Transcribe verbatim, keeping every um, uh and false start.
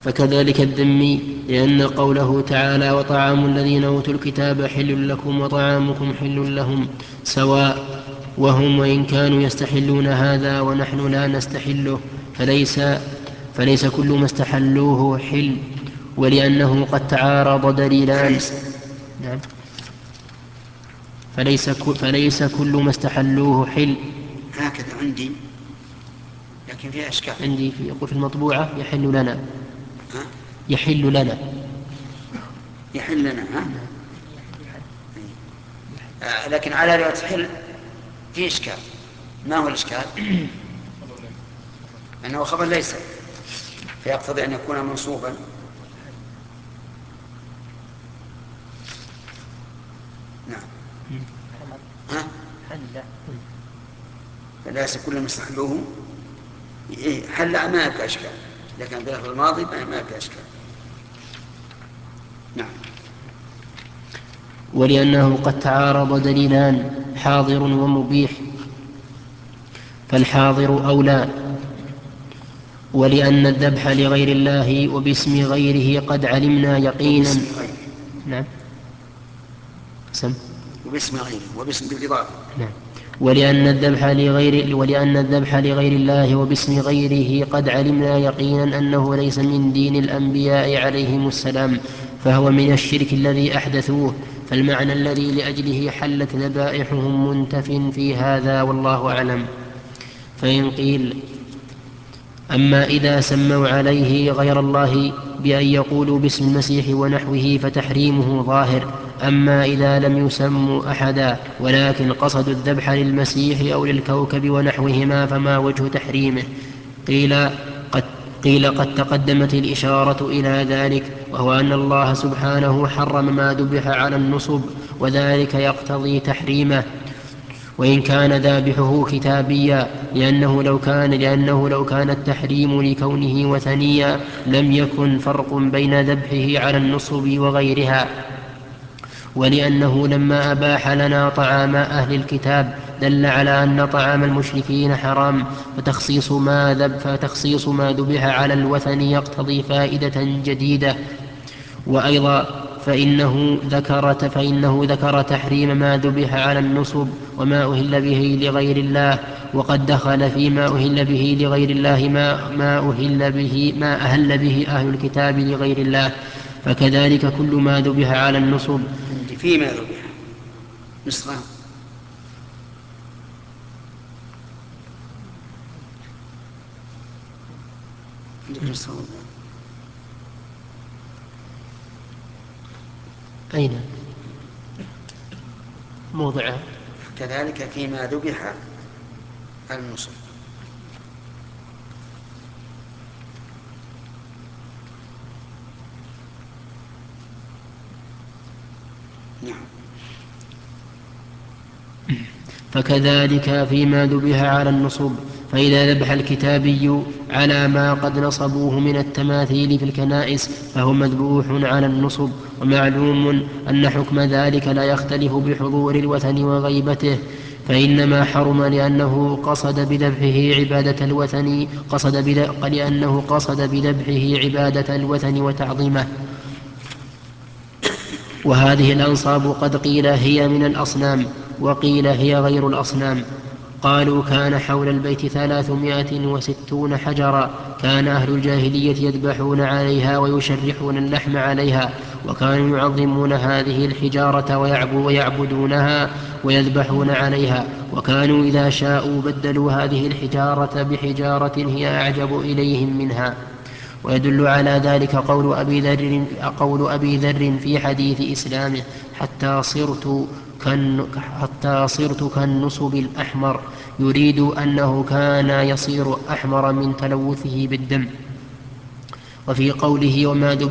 فكذلك الذمي، لأن قوله تعالى وطعام الذين أوتوا الكتاب حل لكم وطعامكم حل لهم سواء، وهم وإن كانوا يستحلون هذا ونحن لا نستحله، فليس, فليس كل ما استحلوه حل، ولأنه قد تعارض دليلان. نعم. فليس, فليس كل ما استحلوه حل. هكذا عندي، لكن فيها إشكال. عندي في يقول في المطبوعة يحل لنا. ها؟ يحل لنا يحل لنا. ها؟ آه لكن على رواية حل في إشكال. ما هو الإشكال؟ أنه خبر ليس، فيقتضي أن يكون منصوبا. نعم. ها؟ فليس كل ما استحلوه حل ما يبقى إشكال، لكن بلفظ الماضي ما يبقى إشكال. نعم. ولأنه قد تعارض دليلان حاضر ومبيح، فالحاضر أولى، ولأن الذبح لغير الله وباسم غيره قد علمنا يقينا. وباسم غيره. نعم. سم. وباسم غيره وباسم بالإضافة. نعم. ولأن الذبح لغير ولأن الذبح لغير الله وباسم غيره قد علمنا يقينا أنه ليس من دين الأنبياء عليهم السلام، فهو من الشرك الذي أحدثوه، فالمعنى الذي لأجله حلت ذبائحهم منتف في هذا، والله أعلم. فإن قيل أما إذا سموا عليه غير الله بأن يقولوا باسم المسيح ونحوه فتحريمه ظاهر، أما إذا لم يسموا أحدا ولكن قصدوا الذبح للمسيح أو للكوكب ونحوهما فما وجه تحريمه؟ قيل قد, قيل قد تقدمت الإشارة إلى ذلك، وهو أن الله سبحانه حرم ما ذبح على النصب، وذلك يقتضي تحريمه وإن كان ذابحه كتابيا، لأنه لو كان, لأنه لو كان التحريم لكونه وثنيا لم يكن فرق بين ذبحه على النصب وغيرها. ولأنه لما أباح لنا طعام أهل الكتاب دل على أن طعام المشركين حرام، فتخصيص ما, ذب فتخصيص ما ذبح على الوثن يقتضي فائدة جديدة. وأيضا فإنه ذكر, فإنه ذكر تحريم ما ذبح على النصب وما أهل به لغير الله، وقد دخل فيما أهل به لغير الله ما, ما, أهل به ما أهل به أهل الكتاب لغير الله، فكذلك كل ما ذبح على النصب. فيما ذبح نسخة. أين موضعها؟ كذلك فيما ذبح النصب. نعم. فكذلك فيما ذبح على النصب، فإذا ذبح الكتابي على ما قد نصبوه من التماثيل في الكنائس فهو مذبوح على النصب، ومعلوم أن حكم ذلك لا يختلف بحضور الوثن وغيبته، فإنما حرم لأنه قصد بذبحه عبادة الوثن قصد لأنه قصد بذبحه عبادة الوثن وتعظيمه. وهذه الأنصاب قد قيل هي من الأصنام وقيل هي غير الأصنام. قالوا كان حول البيت ثلاثمائة وستون حجرا، كان أهل الجاهلية يذبحون عليها ويشرحون اللحم عليها، وكانوا يعظمون هذه الحجارة ويعبدونها ويذبحون عليها، وكانوا إذا شاءوا بدلوا هذه الحجارة بحجارة هي أعجب إليهم منها. ويدل على ذلك قول أبي ذر, قول أبي ذر في حديث إسلامه حتى صرت, حتى صرت كالنصب الأحمر، يريد أنه كان يصير أحمر من تلوثه بالدم. وفي قوله وما